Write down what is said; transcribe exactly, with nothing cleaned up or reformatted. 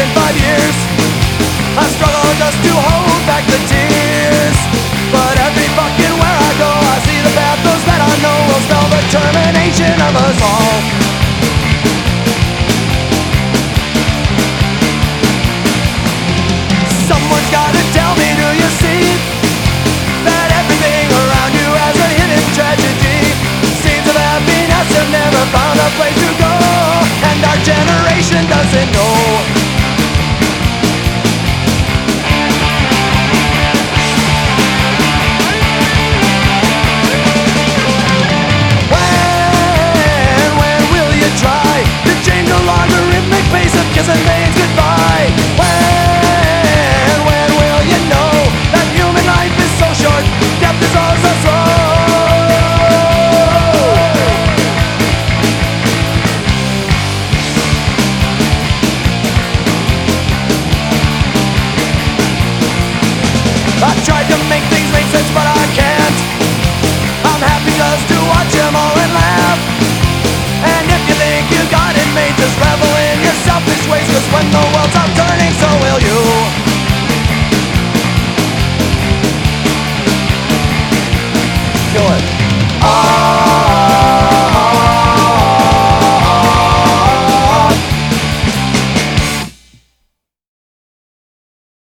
in five years. I struggle just to hold back the tears, but every fucking where I go, I see the path. Those that I know will spell the termination of us all. Someone's gotta tell me, do you see that everything around you has a hidden tragedy? Seeds of happiness have never found a place to go, and our generation doesn't know. When, when will you try to change the logarithmic pace of kissing veins goodbye? When, when will you know that human life is so short, death is all so slow? I've tried to make things make sense, but I can't. I'm happy just to watch them all and laugh. And if you think you got it made, just revel in your selfish ways, 'cause when the world stops turning, so will you. Kill it.